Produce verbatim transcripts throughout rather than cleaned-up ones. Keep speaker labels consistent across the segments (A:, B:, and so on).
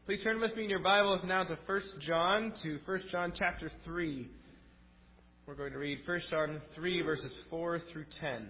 A: Please turn with me in your Bibles now to First John, to First John chapter three. We're going to read First John three, verses four through ten.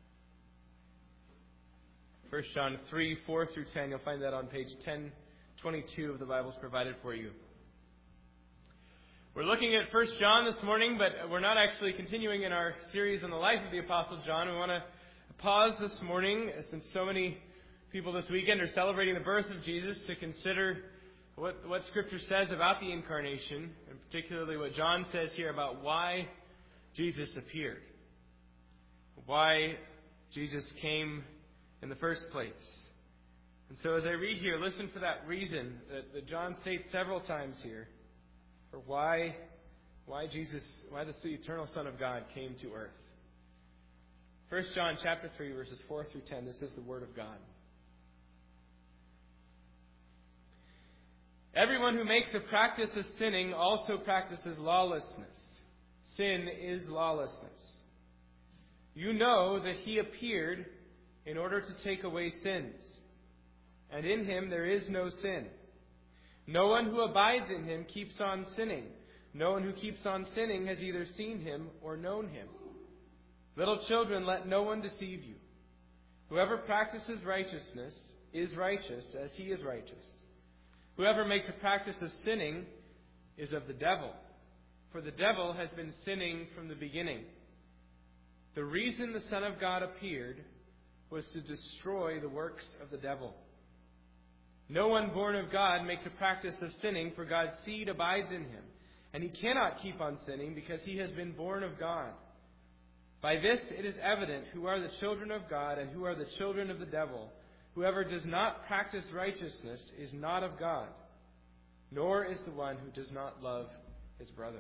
A: First John three, four through ten. You'll find that on page ten twenty-two of the Bibles provided for you. We're looking at First John this morning, but we're not actually continuing in our series on the life of the Apostle John. We want to pause this morning, since so many people this weekend are celebrating the birth of Jesus, to consider what, what Scripture says about the Incarnation, and particularly what John says here about why Jesus appeared, why Jesus came in the first place. And so as I read here, listen for that reason that, that John states several times here for why, why Jesus, why the eternal Son of God came to earth. First John chapter three, verses four through ten. This is the Word of God. Everyone who makes a practice of sinning also practices lawlessness. Sin is lawlessness. You know that He appeared in order to take away sins, and in Him there is no sin. No one who abides in Him keeps on sinning. No one who keeps on sinning has either seen Him or known Him. Little children, let no one deceive you. Whoever practices righteousness is righteous as He is righteous. Whoever makes a practice of sinning is of the devil, for the devil has been sinning from the beginning. The reason the Son of God appeared was to destroy the works of the devil. No one born of God makes a practice of sinning, for God's seed abides in him, and he cannot keep on sinning because he has been born of God. By this it is evident who are the children of God and who are the children of the devil. Whoever does not practice righteousness is not of God, nor is the one who does not love his brother.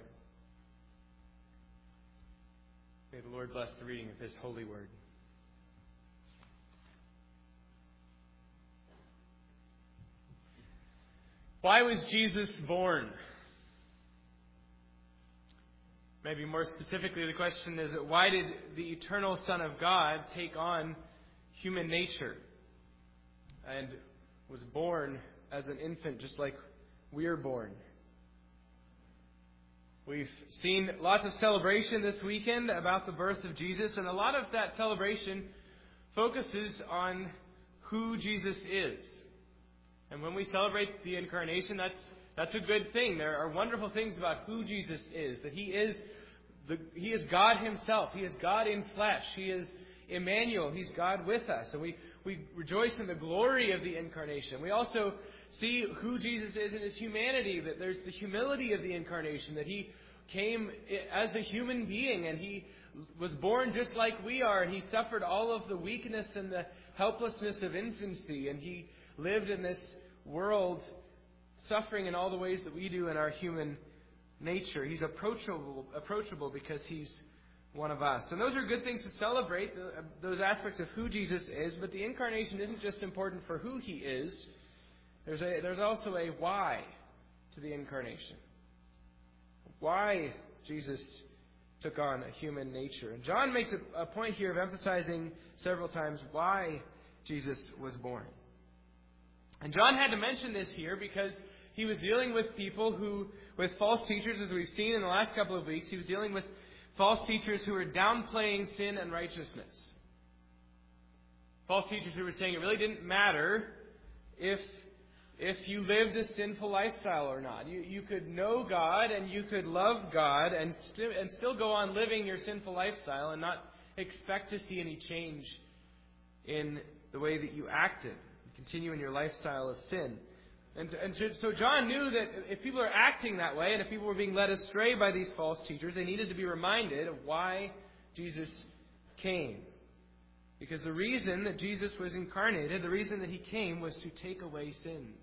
A: May the Lord bless the reading of His holy word. Why was Jesus born? Maybe more specifically, the question is, why did the eternal Son of God take on human nature and was born as an infant just like we're born? We've seen lots of celebration this weekend about the birth of Jesus, and a lot of that celebration focuses on who Jesus is. And when we celebrate the Incarnation, that's that's a good thing. There are wonderful things about who Jesus is, that He is the He is God Himself. He is God in flesh. He is Emmanuel. He's God with us. And we, we rejoice in the glory of the Incarnation. We also see who Jesus is in His humanity, that there's the humility of the Incarnation, that He came as a human being and He was born just like we are, and He suffered all of the weakness and the helplessness of infancy, and He lived in this world suffering in all the ways that we do in our human nature. He's approachable, approachable because He's one of us. And those are good things to celebrate, those aspects of who Jesus is, but the Incarnation isn't just important for who He is. There's a, there's also a why to the Incarnation. Why Jesus took on a human nature. And John makes a, a point here of emphasizing several times why Jesus was born. And John had to mention this here because he was dealing with people who, with false teachers, as we've seen in the last couple of weeks, he was dealing with false teachers who were downplaying sin and righteousness. False teachers who were saying it really didn't matter if if you lived a sinful lifestyle or not. You you could know God and you could love God and, st- and still go on living your sinful lifestyle and not expect to see any change in the way that you acted. Continue in your lifestyle of sin. And, and so John knew that if people are acting that way and if people were being led astray by these false teachers, they needed to be reminded of why Jesus came. Because the reason that Jesus was incarnated, the reason that He came, was to take away sins.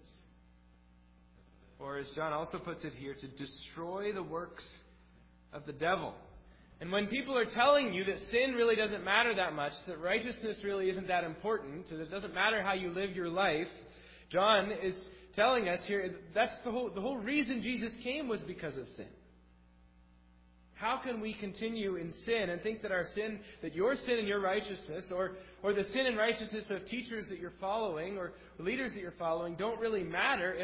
A: Or as John also puts it here, to destroy the works of the devil. And when people are telling you that sin really doesn't matter that much, that righteousness really isn't that important, that it doesn't matter how you live your life, John is telling us here that's the whole the whole reason Jesus came was because of sin. How can we continue in sin and think that our sin, that your sin and your righteousness, or or the sin and righteousness of teachers that you're following or leaders that you're following don't really matter if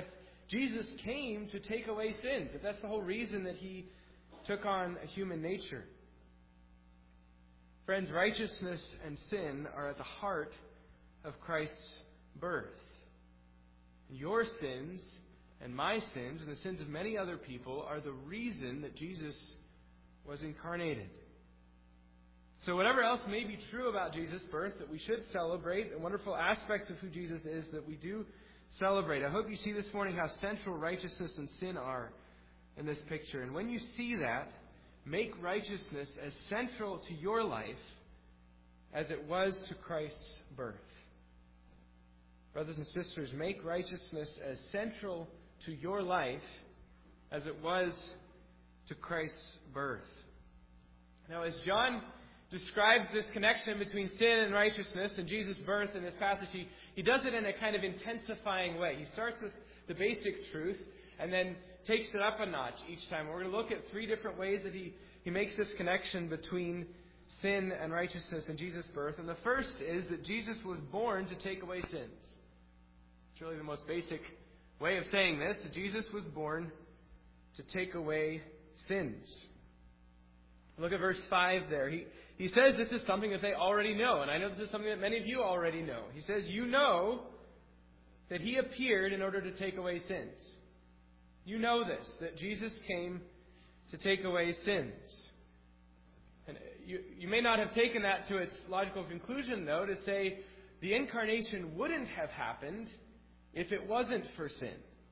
A: Jesus came to take away sins, if that's the whole reason that he took on a human nature. Friends, righteousness and sin are at the heart of Christ's birth. Your sins and my sins and the sins of many other people are the reason that Jesus was incarnated. So whatever else may be true about Jesus' birth that we should celebrate, the wonderful aspects of who Jesus is that we do celebrate. I hope you see this morning how central righteousness and sin are in this picture. And when you see that, make righteousness as central to your life as it was to Christ's birth. Brothers and sisters, make righteousness as central to your life as it was to Christ's birth. Now, as John describes this connection between sin and righteousness and Jesus' birth in this passage, he, he does it in a kind of intensifying way. He starts with the basic truth and then takes it up a notch each time. We're going to look at three different ways that he, he makes this connection between sin and righteousness and Jesus' birth. And the first is that Jesus was born to take away sins. It's really the most basic way of saying this. Jesus was born to take away sins. Look at verse five there. He, he says this is something that they already know. And I know this is something that many of you already know. He says, you know that he appeared in order to take away sins. You know this, that Jesus came to take away sins. And you, you may not have taken that to its logical conclusion, though, to say the incarnation wouldn't have happened if it wasn't for sin.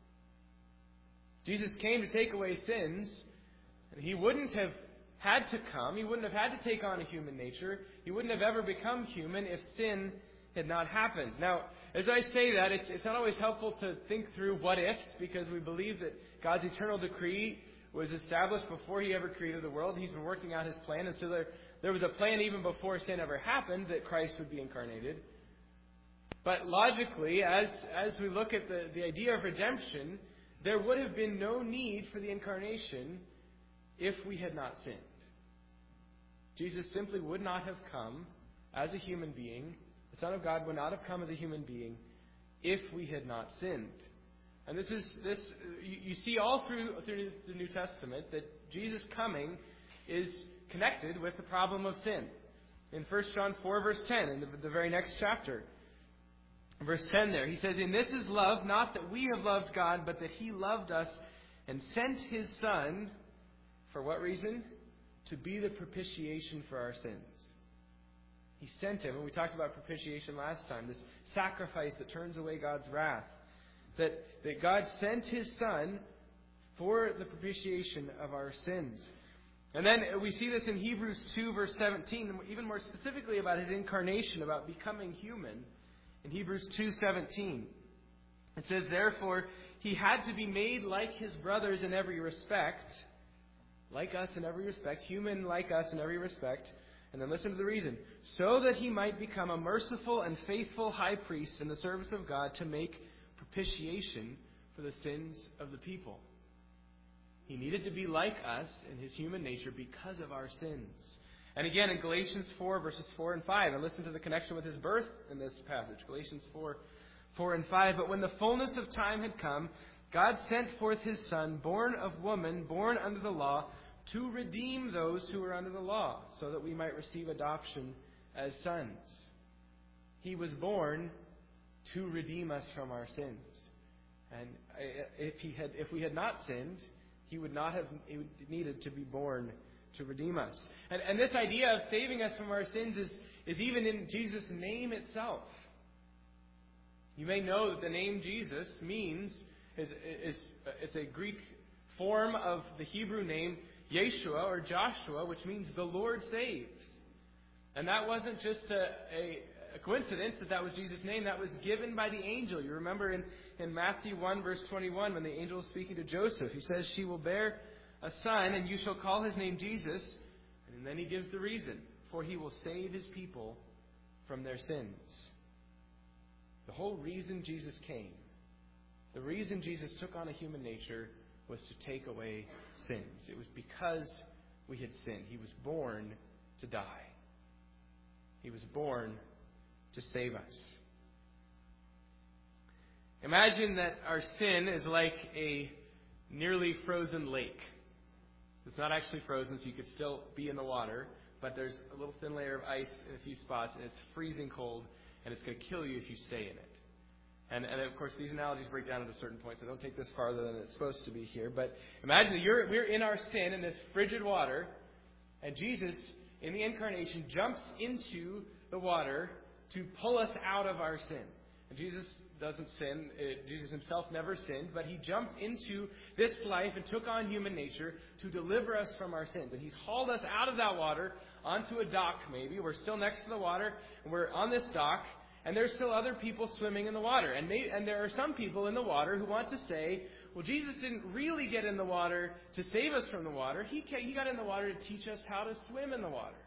A: Jesus came to take away sins, and he wouldn't have had to come. He wouldn't have had to take on a human nature. He wouldn't have ever become human if sin had not happened. Now, as I say that, it's, it's not always helpful to think through what ifs, because we believe that God's eternal decree was established before he ever created the world. He's been working out his plan, and so there, there was a plan even before sin ever happened that Christ would be incarnated. But logically, as, as we look at the, the idea of redemption, there would have been no need for the incarnation if we had not sinned. Jesus simply would not have come as a human being. The Son of God would not have come as a human being if we had not sinned. And this is this you, you see all through through the New Testament that Jesus coming is connected with the problem of sin. In First John four, verse ten, in the, the very next chapter, verse ten there, he says, "In this is love, not that we have loved God, but that he loved us and sent his Son," for what reason? To be the propitiation for our sins. He sent him, and we talked about propitiation last time, this sacrifice that turns away God's wrath. That, that God sent his Son for the propitiation of our sins. And then we see this in Hebrews two, verse seventeen, even more specifically about his incarnation, about becoming human. In Hebrews two seventeen, it says, "Therefore, he had to be made like his brothers in every respect," like us in every respect, human like us in every respect. And then listen to the reason. "So that he might become a merciful and faithful high priest in the service of God to make propitiation for the sins of the people." He needed to be like us in his human nature because of our sins. And again, in Galatians four, verses four and five, and listen to the connection with his birth in this passage. Galatians four, four and five. "But when the fullness of time had come, God sent forth his Son, born of woman, born under the law, to redeem those who were under the law, so that we might receive adoption as sons." He was born to redeem us from our sins. And if he had, if we had not sinned, he would not have needed to be born to redeem us. And, and this idea of saving us from our sins is, is even in Jesus' name itself. You may know that the name Jesus means, is, is it's a Greek form of the Hebrew name Yeshua or Joshua, which means the Lord saves. And that wasn't just a, a, a coincidence that that was Jesus' name. That was given by the angel. You remember in, in Matthew one, verse twenty-one, when the angel is speaking to Joseph, he says, "She will bear a son, and you shall call his name Jesus." And then he gives the reason. "For he will save his people from their sins." The whole reason Jesus came, the reason Jesus took on a human nature, was to take away sins. It was because we had sinned. He was born to die. He was born to save us. Imagine that our sin is like a nearly frozen lake. It's not actually frozen, so you could still be in the water, but there's a little thin layer of ice in a few spots, and it's freezing cold, and it's going to kill you if you stay in it. And, and of course, these analogies break down at a certain point, so don't take this farther than it's supposed to be here. But imagine that you're, we're in our sin in this frigid water, and Jesus, in the incarnation, jumps into the water to pull us out of our sin. And Jesus doesn't sin. It, Jesus himself never sinned, but he jumped into this life and took on human nature to deliver us from our sins. And he's hauled us out of that water onto a dock, maybe. We're still next to the water, and we're on this dock, and there's still other people swimming in the water. And, may, and there are some people in the water who want to say, well, Jesus didn't really get in the water to save us from the water. He, he got in the water to teach us how to swim in the water.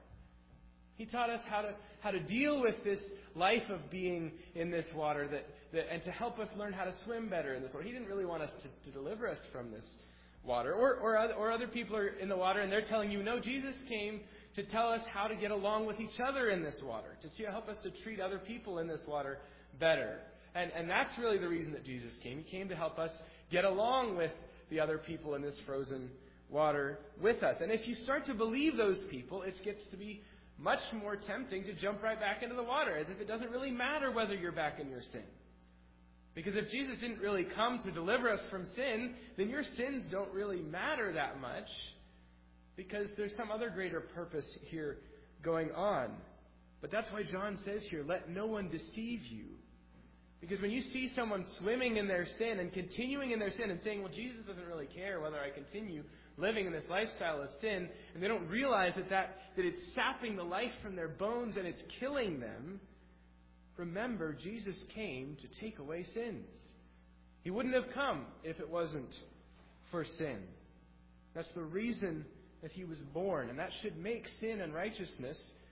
A: He taught us how to how to deal with this life of being in this water that, that and to help us learn how to swim better in this water. He didn't really want us to, to deliver us from this water. Or, or, other, or other people are in the water and they're telling you, no, Jesus came to tell us how to get along with each other in this water, to help us to treat other people in this water better. And, and that's really the reason that Jesus came. He came to help us get along with the other people in this frozen water with us. And if you start to believe those people, it gets to be much more tempting to jump right back into the water, as if it doesn't really matter whether you're back in your sin. Because if Jesus didn't really come to deliver us from sin, then your sins don't really matter that much, because there's some other greater purpose here going on. But that's why John says here, let no one deceive you. Because when you see someone swimming in their sin and continuing in their sin and saying, well, Jesus doesn't really care whether I continue living in this lifestyle of sin, and they don't realize that, that, that it's sapping the life from their bones and it's killing them, remember, Jesus came to take away sins. He wouldn't have come if it wasn't for sin. That's the reason that he was born, and that should make sin and righteousness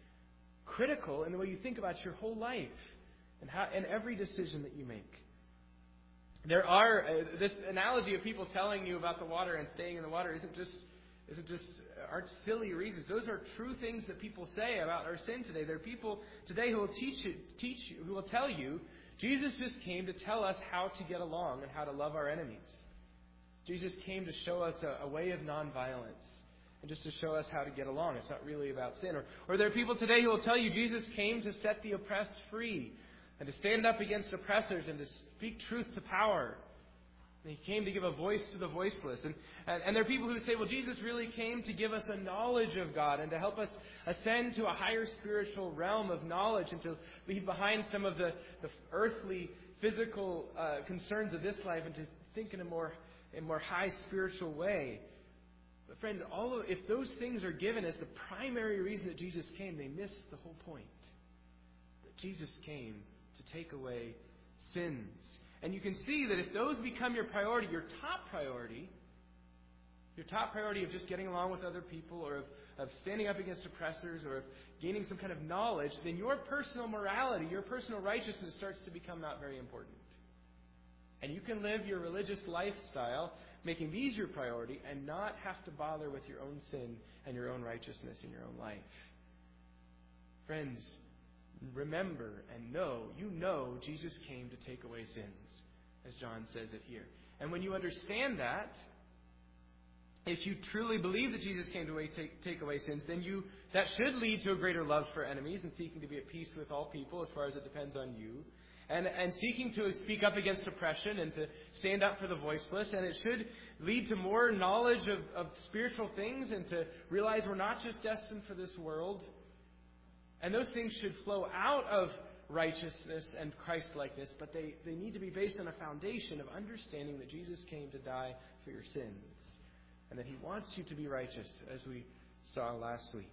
A: critical in the way you think about your whole life and how, and every decision that you make. There are uh, this analogy of people telling you about the water and staying in the water isn't just isn't just aren't silly reasons. Those are true things that people say about our sin today. There are people today who will teach you, teach you, who will tell you Jesus just came to tell us how to get along and how to love our enemies. Jesus came to show us a, a way of nonviolence and just to show us how to get along. It's not really about sin. Or, or there are people today who will tell you Jesus came to set the oppressed free and to stand up against oppressors and to speak truth to power. And he came to give a voice to the voiceless. And, and, and there are people who say, well, Jesus really came to give us a knowledge of God and to help us ascend to a higher spiritual realm of knowledge and to leave behind some of the, the earthly, physical uh, concerns of this life and to think in a more, a more high spiritual way. But friends, all of, if those things are given as the primary reason that Jesus came, they miss the whole point. That Jesus came to take away sins. And you can see that if those become your priority, your top priority, your top priority of just getting along with other people or of, of standing up against oppressors or of gaining some kind of knowledge, then your personal morality, your personal righteousness starts to become not very important. And you can live your religious lifestyle making these your priority and not have to bother with your own sin and your own righteousness in your own life. Friends, remember and know, you know Jesus came to take away sins, as John says it here. And when you understand that, if you truly believe that Jesus came to take, take away sins, then you that should lead to a greater love for enemies and seeking to be at peace with all people as far as it depends on you. And, and seeking to speak up against oppression and to stand up for the voiceless. And it should lead to more knowledge of, of spiritual things and to realize we're not just destined for this world. And those things should flow out of righteousness and Christ-likeness, but they, they need to be based on a foundation of understanding that Jesus came to die for your sins and that he wants you to be righteous, as we saw last week.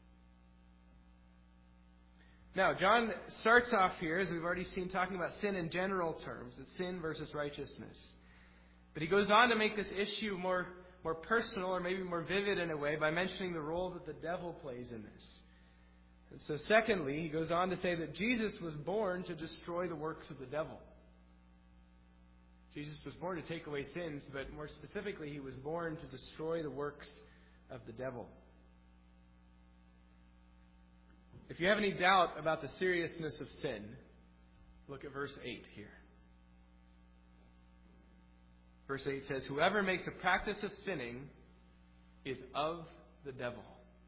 A: Now, John starts off here, as we've already seen, talking about sin in general terms. It's sin versus righteousness. But he goes on to make this issue more, more personal or maybe more vivid in a way by mentioning the role that the devil plays in this. And so secondly, he goes on to say that Jesus was born to destroy the works of the devil. Jesus was born to take away sins, but more specifically, he was born to destroy the works of the devil. If you have any doubt about the seriousness of sin, look at verse eight here. Verse eight says, whoever makes a practice of sinning is of the devil.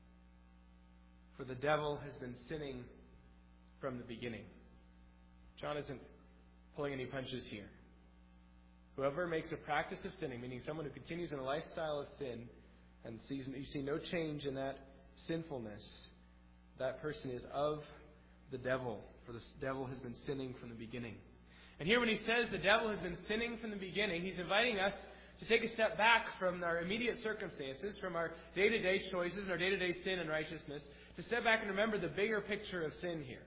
A: For the devil has been sinning from the beginning. John isn't pulling any punches here. Whoever makes a practice of sinning, meaning someone who continues in a lifestyle of sin and sees you see no change in that sinfulness, that person is of the devil. For the devil has been sinning from the beginning. And here when he says the devil has been sinning from the beginning, he's inviting us to take a step back from our immediate circumstances, from our day-to-day choices and our day-to-day sin and righteousness, to step back and remember the bigger picture of sin here.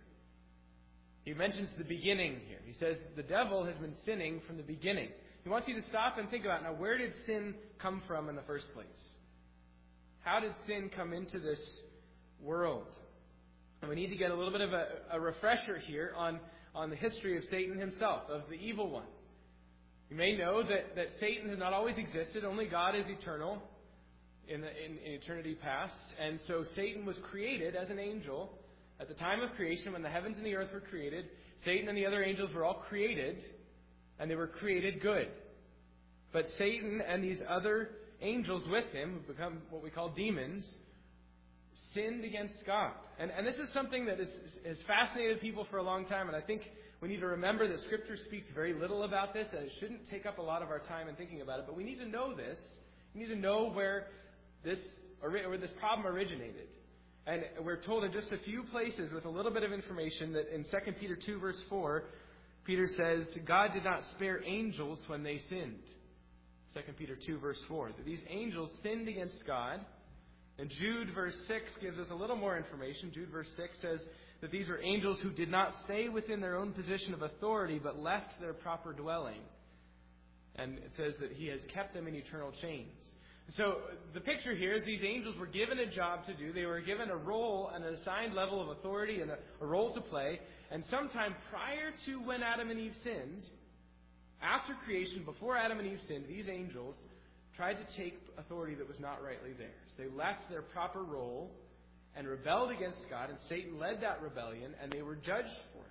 A: He mentions the beginning here. He says the devil has been sinning from the beginning. He wants you to stop and think about, now, where did sin come from in the first place? How did sin come into this world? And we need to get a little bit of a, a refresher here on, on the history of Satan himself, of the evil one. You may know that, that Satan has not always existed. Only God is eternal in, the, in, in eternity past. And so Satan was created as an angel. At the time of creation, when the heavens and the earth were created, Satan and the other angels were all created, and they were created good. But Satan and these other angels with him, who become what we call demons, sinned against God. And, and this is something that is, has fascinated people for a long time, and I think we need to remember that Scripture speaks very little about this, and it shouldn't take up a lot of our time in thinking about it, but we need to know this. We need to know where this, where this problem originated. And we're told in just a few places with a little bit of information that in Second Peter two, verse four, Peter says, God did not spare angels when they sinned. Second Peter two, verse four. That these angels sinned against God. And Jude, verse six, gives us a little more information. Jude, verse six, says that these were angels who did not stay within their own position of authority, but left their proper dwelling. And it says that He has kept them in eternal chains. So the picture here is these angels were given a job to do. They were given a role and an assigned level of authority and a, a role to play. And sometime prior to when Adam and Eve sinned, after creation, before Adam and Eve sinned, these angels tried to take authority that was not rightly theirs. They left their proper role and rebelled against God, and Satan led that rebellion, and they were judged for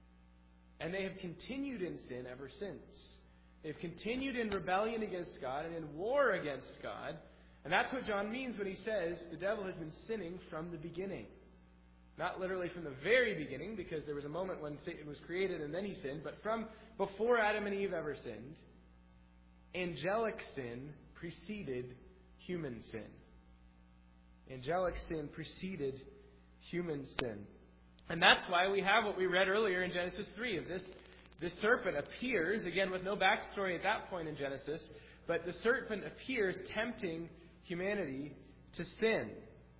A: it. And they have continued in sin ever since. They've continued in rebellion against God and in war against God. And that's what John means when he says the devil has been sinning from the beginning. Not literally from the very beginning, because there was a moment when Satan was created and then he sinned, but from before Adam and Eve ever sinned, angelic sin preceded human sin. Angelic sin preceded human sin. And that's why we have what we read earlier in Genesis three, of this This serpent appears, again with no backstory at that point in Genesis, but the serpent appears tempting humanity to sin.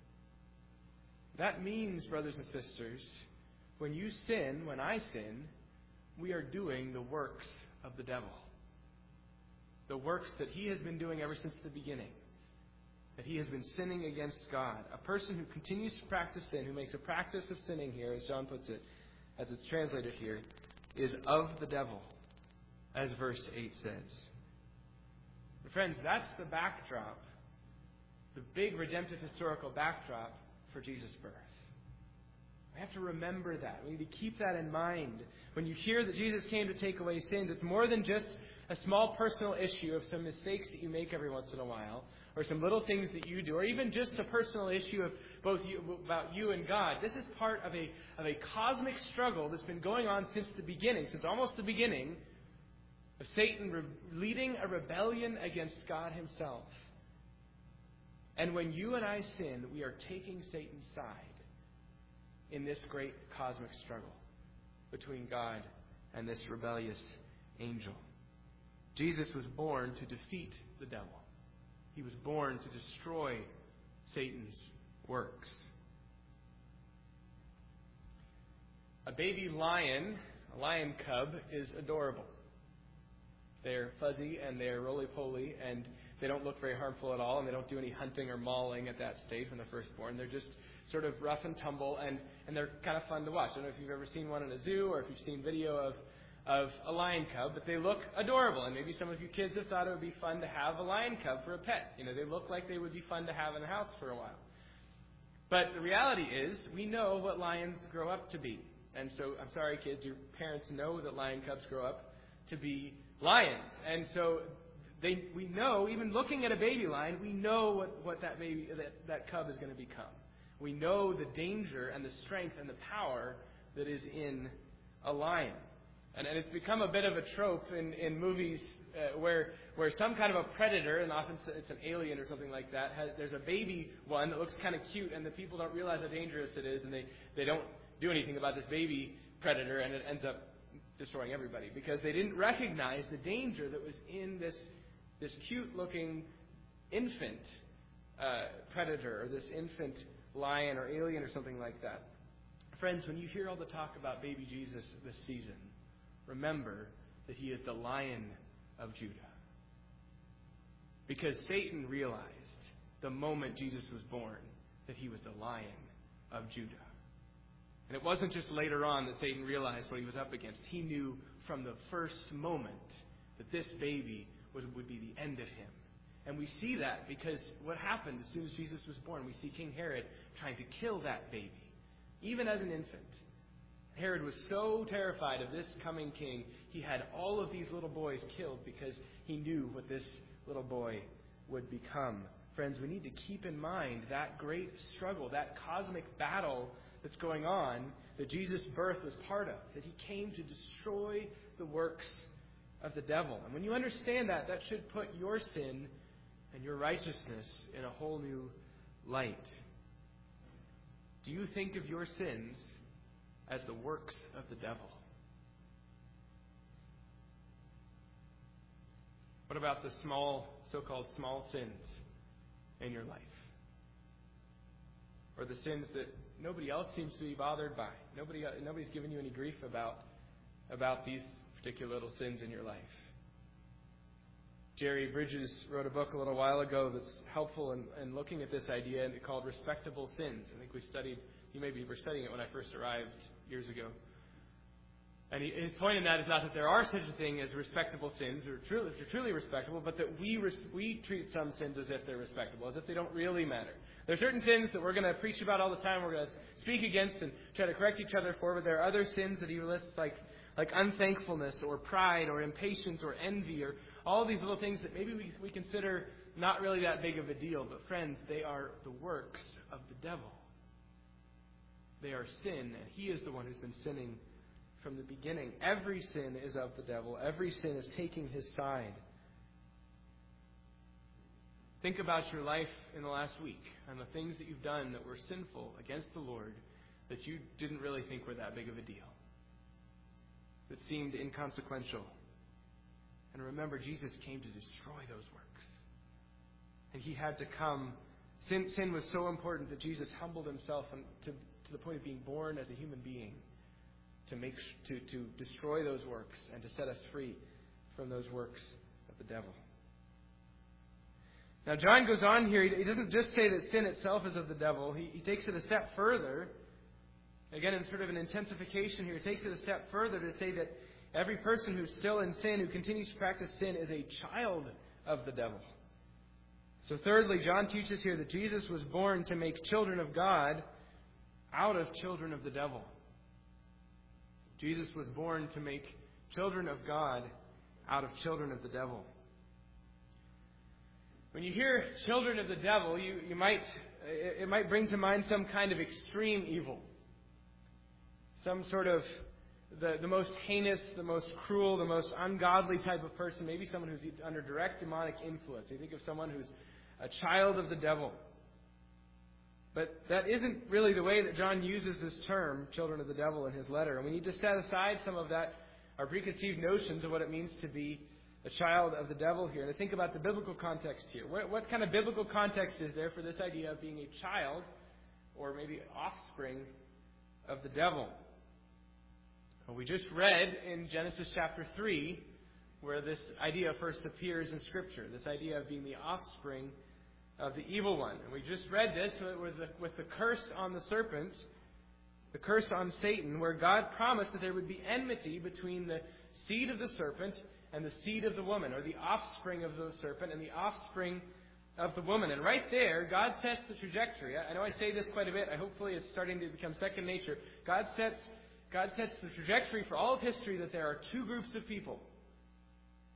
A: That means, brothers and sisters, when you sin, when I sin, we are doing the works of the devil. The works that he has been doing ever since the beginning. That he has been sinning against God. A person who continues to practice sin, who makes a practice of sinning here, as John puts it, as it's translated here, is of the devil, as verse eight says. But friends, that's the backdrop, the big redemptive historical backdrop for Jesus' birth. We have to remember that. We need to keep that in mind. When you hear that Jesus came to take away sins, it's more than just a small personal issue of some mistakes that you make every once in a while, or some little things that you do, or even just a personal issue of both you, about you and God. This is part of a of a cosmic struggle that's been going on since the beginning, since almost the beginning, of Satan re- leading a rebellion against God himself. And when you and I sin, we are taking Satan's side in this great cosmic struggle between God and this rebellious angel. Jesus was born to defeat the devil. He was born to destroy Satan's works. A baby lion, a lion cub, is adorable. They're fuzzy and they're roly-poly, and they don't look very harmful at all, and they don't do any hunting or mauling at that stage when they're first born. They're just sort of rough and tumble, and, and they're kind of fun to watch. I don't know if you've ever seen one in a zoo or if you've seen video of of a lion cub, but they look adorable. And maybe some of you kids have thought it would be fun to have a lion cub for a pet. You know, they look like they would be fun to have in the house for a while. But the reality is, we know what lions grow up to be. And so, I'm sorry, kids, your parents know that lion cubs grow up to be lions. And so, they, we know, even looking at a baby lion, we know what, what that baby, that, that cub is going to become. We know the danger and the strength and the power that is in a lion. And, and it's become a bit of a trope in, in movies uh, where where some kind of a predator, and often it's an alien or something like that, has, there's a baby one that looks kind of cute, and the people don't realize how dangerous it is, and they, they don't do anything about this baby predator, and it ends up destroying everybody because they didn't recognize the danger that was in this this cute-looking infant uh, predator or this infant lion or alien or something like that. Friends, when you hear all the talk about baby Jesus this season, remember that he is the Lion of Judah. Because Satan realized the moment Jesus was born that he was the Lion of Judah. And it wasn't just later on that Satan realized what he was up against. He knew from the first moment that this baby was, would be the end of him. And we see that because what happened as soon as Jesus was born, we see King Herod trying to kill that baby, even as an infant. Herod was so terrified of this coming king, he had all of these little boys killed because he knew what this little boy would become. Friends, we need to keep in mind that great struggle, that cosmic battle that's going on, that Jesus' birth was part of, that he came to destroy the works of the devil. And when you understand that, that should put your sin and your righteousness in a whole new light. Do you think of your sins as the works of the devil? What about the small, so-called small sins in your life? Or the sins that nobody else seems to be bothered by? Nobody, nobody's given you any grief about, about these particular little sins in your life. Jerry Bridges wrote a book a little while ago that's helpful in, in looking at this idea, and it's called Respectable Sins. I think we studied, you maybe were studying it when I first arrived years ago. And he, his point in that is not that there are such a thing as respectable sins, or truly, they're truly respectable, but that we res, we treat some sins as if they're respectable, as if they don't really matter. There are certain sins that we're going to preach about all the time, we're going to speak against and try to correct each other for, but there are other sins that he lists like, like unthankfulness or pride or impatience or envy or all these little things that maybe we, we consider not really that big of a deal. But friends, they are the works of the devil. They are sin, and he is the one who's been sinning from the beginning. Every sin is of the devil. Every sin is taking his side. Think about your life in the last week and the things that you've done that were sinful against the Lord that you didn't really think were that big of a deal, that seemed inconsequential. And remember, Jesus came to destroy those works. And he had to come. Sin, sin was so important that Jesus humbled himself and to, to the point of being born as a human being to make to, to destroy those works and to set us free from those works of the devil. Now, John goes on here. He doesn't just say that sin itself is of the devil. He, he takes it a step further. Again, in sort of an intensification here, he takes it a step further to say that every person who's still in sin, who continues to practice sin, is a child of the devil. So thirdly, John teaches here that Jesus was born to make children of God out of children of the devil. Jesus was born to make children of God out of children of the devil. When you hear children of the devil, you, you might it might bring to mind some kind of extreme evil. Some sort of the, the most heinous, the most cruel, the most ungodly type of person. Maybe someone who's under direct demonic influence. You think of someone who's a child of the devil. But that isn't really the way that John uses this term, children of the devil, in his letter. And we need to set aside some of that, our preconceived notions of what it means to be a child of the devil here. And to think about the biblical context here. What, what kind of biblical context is there for this idea of being a child, or maybe offspring, of the devil? Well, we just read in Genesis chapter three where this idea first appears in Scripture, this idea of being the offspring of the evil one. And we just read this with the, with the curse on the serpent, the curse on Satan, where God promised that there would be enmity between the seed of the serpent and the seed of the woman, or the offspring of the serpent and the offspring of the woman. And right there, God sets the trajectory. I know I say this quite a bit. I hopefully it's starting to become second nature. God sets God sets the trajectory for all of history that there are two groups of people.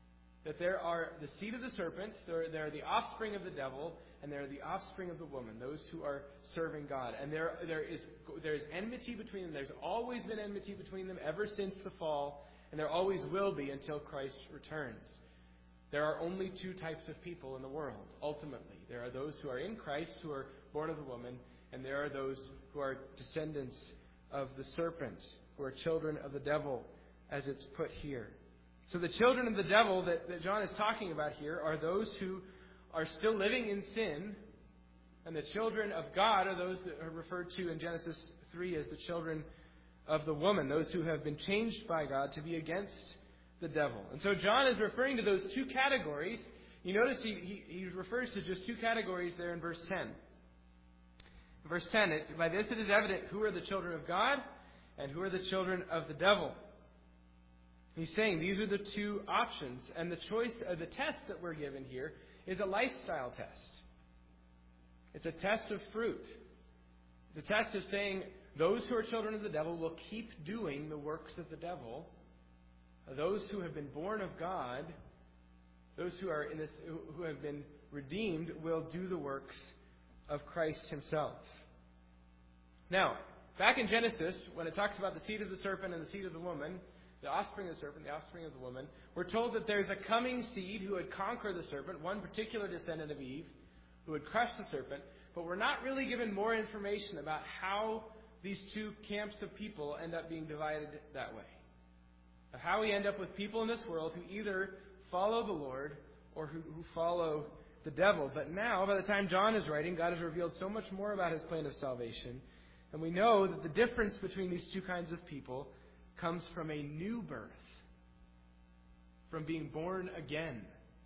A: that there are the seed of the serpent, there, there are the offspring of the devil, and there are the offspring of the woman, those who are serving God. And there, there is there is enmity between them. There's always been enmity between them ever since the fall, and there always will be until Christ returns. There are only two types of people in the world, ultimately. There are those who are in Christ, who are born of the woman, and there are those who are descendants of the serpent, who are children of the devil, as it's put here. So the children of the devil that, that John is talking about here are those who are still living in sin, and the children of God are those that are referred to in Genesis three as the children of the woman, those who have been changed by God to be against the devil. And so John is referring to those two categories. You notice he, he, he refers to just two categories there in verse ten. In verse ten, it, by this it is evident who are the children of God and who are the children of the devil. He's saying these are the two options, and the choice, uh, the test that we're given here is a lifestyle test. It's a test of fruit. It's a test of saying those who are children of the devil will keep doing the works of the devil. Those who have been born of God, those who are in this, who have been redeemed, will do the works of Christ Himself. Now, back in Genesis, when it talks about the seed of the serpent and the seed of the woman, the offspring of the serpent, the offspring of the woman, we're told that there's a coming seed who would conquer the serpent, one particular descendant of Eve, who would crush the serpent. But we're not really given more information about how these two camps of people end up being divided that way. Of how we end up with people in this world who either follow the Lord or who, who follow the devil. But now, by the time John is writing, God has revealed so much more about His plan of salvation. And we know that the difference between these two kinds of people comes from a new birth, from being born again.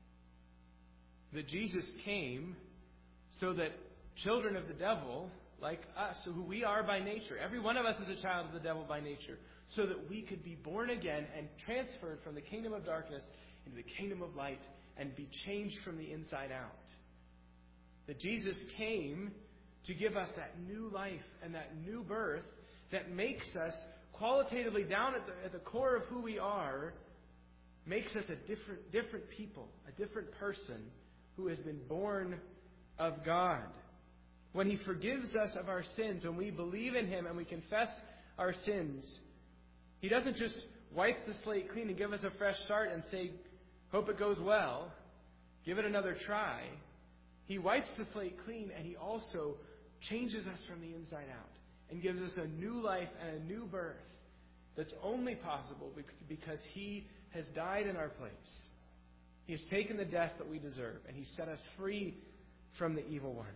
A: That Jesus came so that children of the devil, like us, who we are by nature, every one of us is a child of the devil by nature, so that we could be born again and transferred from the kingdom of darkness into the kingdom of light and be changed from the inside out. That Jesus came to give us that new life and that new birth that makes us qualitatively down at the, at the core of who we are, makes us a different, different people, a different person who has been born of God. When He forgives us of our sins, when we believe in Him and we confess our sins, He doesn't just wipe the slate clean and give us a fresh start and say, hope it goes well, give it another try. He wipes the slate clean, and He also changes us from the inside out and gives us a new life and a new birth that's only possible because He has died in our place. He has taken the death that we deserve, and He set us free from the evil one.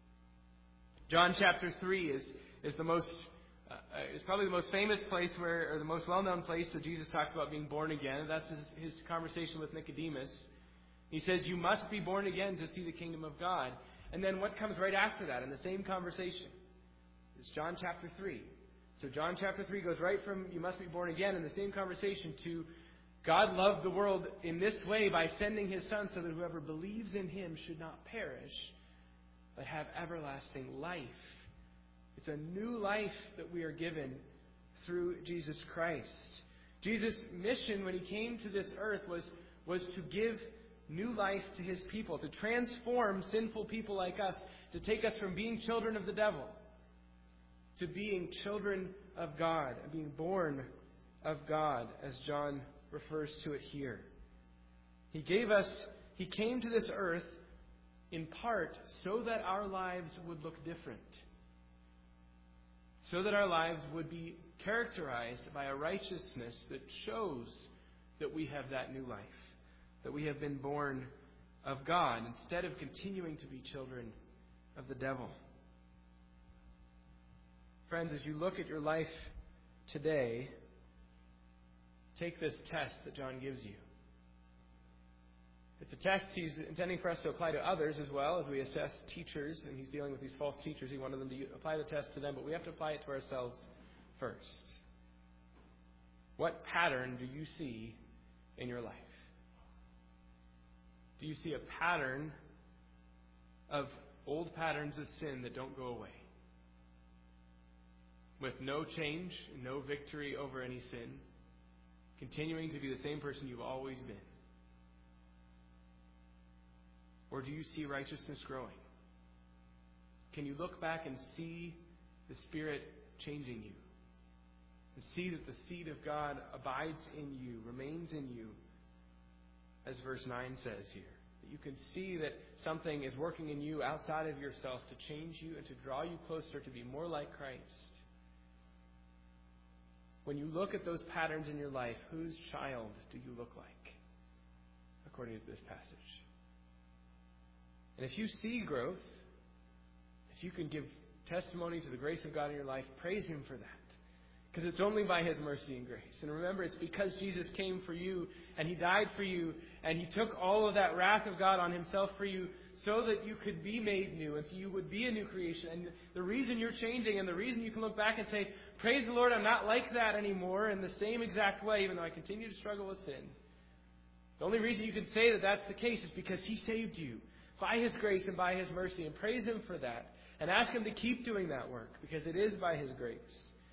A: John chapter three is, is the most uh, is probably the most famous place where, or the most well-known place that Jesus talks about being born again. That's his, his conversation with Nicodemus. He says, "You must be born again to see the kingdom of God." And then what comes right after that in the same conversation is John chapter three. So John chapter three goes right from "you must be born again" in the same conversation to God loved the world in this way by sending His Son so that whoever believes in Him should not perish, but have everlasting life. It's a new life that we are given through Jesus Christ. Jesus' mission when He came to this earth was, was to give new life to His people, to transform sinful people like us, to take us from being children of the devil to being children of God, and being born of God, as John refers to it here. He gave us, He came to this earth in part so that our lives would look different. So that our lives would be characterized by a righteousness that shows that we have that new life. That we have been born of God instead of continuing to be children of the devil. Friends, as you look at your life today, take this test that John gives you. It's a test He's intending for us to apply to others as well as we assess teachers, and He's dealing with these false teachers. He wanted them to apply the test to them, but we have to apply it to ourselves first. What pattern do you see in your life? Do you see a pattern of old patterns of sin that don't go away? With no change, no victory over any sin, continuing to be the same person you've always been? Or do you see righteousness growing? Can you look back and see the Spirit changing you? And see that the seed of God abides in you, remains in you, as verse nine says here. That you can see that something is working in you outside of yourself to change you and to draw you closer to be more like Christ. When you look at those patterns in your life, whose child do you look like? According to this passage. And if you see growth, if you can give testimony to the grace of God in your life, praise Him for that. Because it's only by His mercy and grace. And remember, it's because Jesus came for you and He died for you and He took all of that wrath of God on Himself for you so that you could be made new and so you would be a new creation. And the reason you're changing and the reason you can look back and say, praise the Lord, I'm not like that anymore in the same exact way, even though I continue to struggle with sin. The only reason you can say that that's the case is because He saved you by His grace and by His mercy. And praise Him for that. And ask Him to keep doing that work because it is by His grace.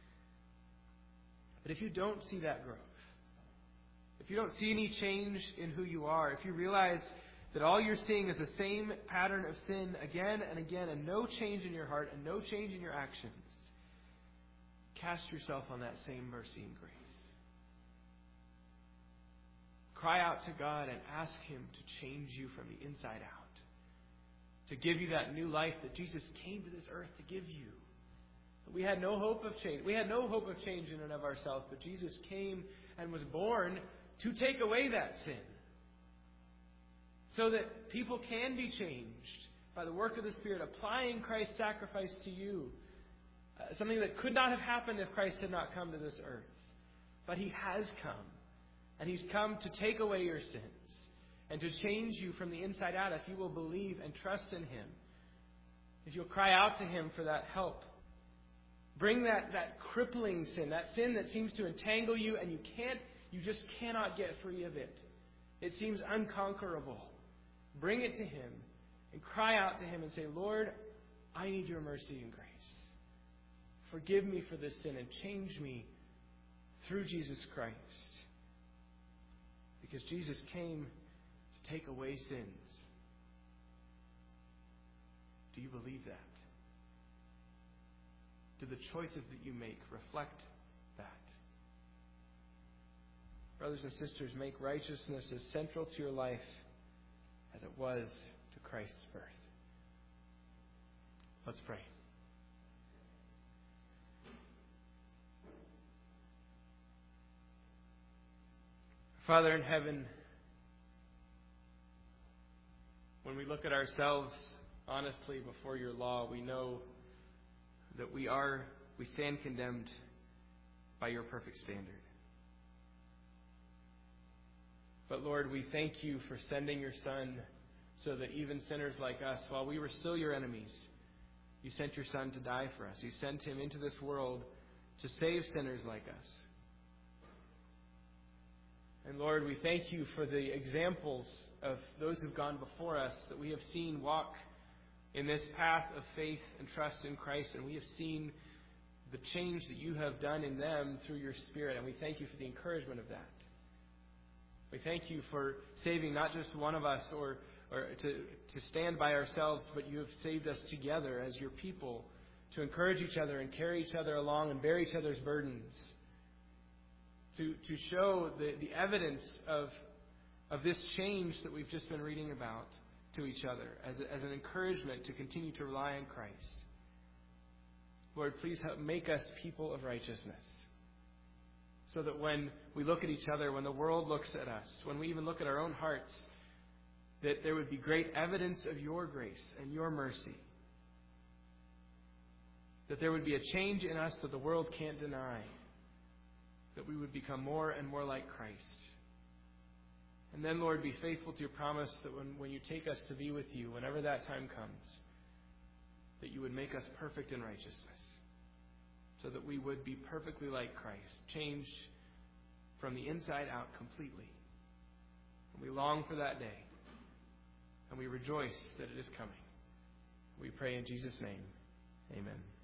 A: But if you don't see that growth, if you don't see any change in who you are, if you realize that all you're seeing is the same pattern of sin again and again and no change in your heart and no change in your actions, cast yourself on that same mercy and grace. Cry out to God and ask Him to change you from the inside out, to give you that new life that Jesus came to this earth to give you. We had no hope of change. We had no hope of change in and of ourselves, but Jesus came and was born to take away that sin. So that people can be changed by the work of the Spirit, applying Christ's sacrifice to you. Uh, something that could not have happened if Christ had not come to this earth. But He has come. And He's come to take away your sins and to change you from the inside out if you will believe and trust in Him. If you'll cry out to Him for that help. Bring that, that crippling sin, that sin that seems to entangle you and you can't, you just cannot get free of it. It seems unconquerable. Bring it to Him and cry out to Him and say, Lord, I need your mercy and grace. Forgive me for this sin and change me through Jesus Christ. Because Jesus came to take away sins. Do you believe that? Do the choices that you make reflect that? Brothers and sisters, make righteousness as central to your life as it was to Christ's birth. Let's pray. Father in heaven, when we look at ourselves honestly before your law, we know that we are, we stand condemned by your perfect standard. But Lord, we thank you for sending your Son so that even sinners like us, while we were still your enemies, you sent your Son to die for us. You sent Him into this world to save sinners like us. And Lord, we thank you for the examples of those who've gone before us that we have seen walk in this path of faith and trust in Christ, and we have seen the change that you have done in them through your Spirit, and we thank you for the encouragement of that. We thank you for saving not just one of us or, or to, to stand by ourselves, but you have saved us together as your people to encourage each other and carry each other along and bear each other's burdens, to, to show the, the evidence of, of this change that we've just been reading about to each other as, a, as an encouragement to continue to rely on Christ. Lord, please help make us people of righteousness so that when we look at each other, when the world looks at us, when we even look at our own hearts, that there would be great evidence of your grace and your mercy. That there would be a change in us that the world can't deny. That we would become more and more like Christ. And then, Lord, be faithful to your promise that when, when you take us to be with you, whenever that time comes, that you would make us perfect in righteousness. So that we would be perfectly like Christ, changed from the inside out completely. And we long for that day. And we rejoice that it is coming. We pray in Jesus' name. Amen.